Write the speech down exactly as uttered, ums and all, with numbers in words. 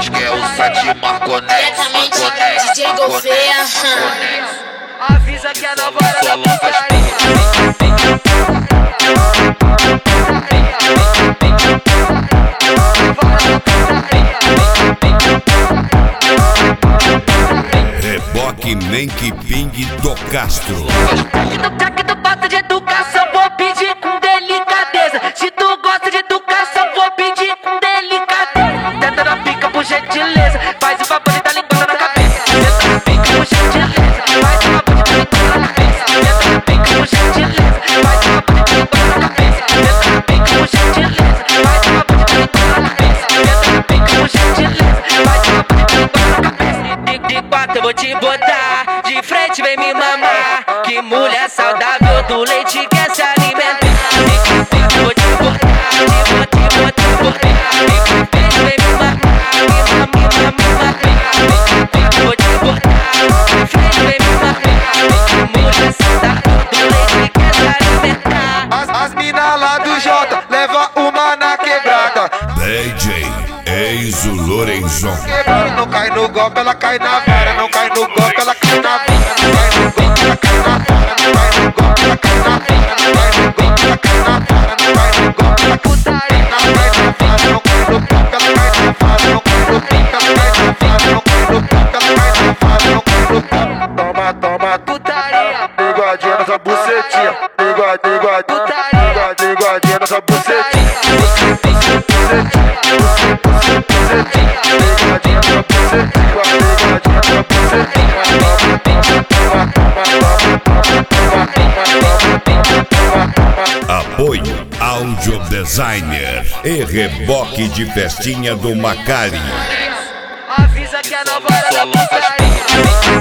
Nós quer o site Marconex. Diretamente D J Gouveia. Avisa que a nova hora da putaria. Reboque nem que pingue do Castro. Já que tu gosta de educação, vou pedir com delicadeza. Se tu gosta de educação, vou pedir com delicadeza. Tenta na pica por gentileza, faz o favor de dar linguada na cabeça. Tenta na pica por gentileza, faz o favor de dar linguada na cabeça. Tenta na pica por gentileza, faz o favor de dar linguada na cabeça. Tenta na pica por gentileza, faz o favor de dar linguada na cabeça. Tenta na pica por gentileza, faz o favor de dar linguada na cabeça. De, de quatro eu vou te botar, de frente vem me mamar. Que mulher saudável do leite quer se alimentar. De quatro eu vou te botar, te vou, te vou, te botar. De frente vem me mamar, me mama, me mama, me mama. De quatro eu vou te botar, de frente vem me mamar. Que mulher saudável do leite quer se alimentar. As, as mina lá do Jota leva uma na quebrada. D J Eizo Lorenzon. Quebrada não cai no golpe, ela cai na vara. Não cai no golpe, ela cai na vara. Não cai no golpe, ela cai na vara. Não cai no golpe, ela cai na vara. Não cai no golpe, ela cai na vara. Não cai no golpe, ela putaria. Não cai na vara, não cai no golpe, ela cai na vara. Não cai no golpe, ela cai na vara. Não cai no golpe, ela cai na vara. Não cai no golpe. Toma, toma, Putaria, bigodinha nessa bucetinha. Bigode, bigode, bigode, bigodinha nessa bucetinha. Apoio Audio Designer e reboque de festinha do Macari. avisa que a nova hora da putaria.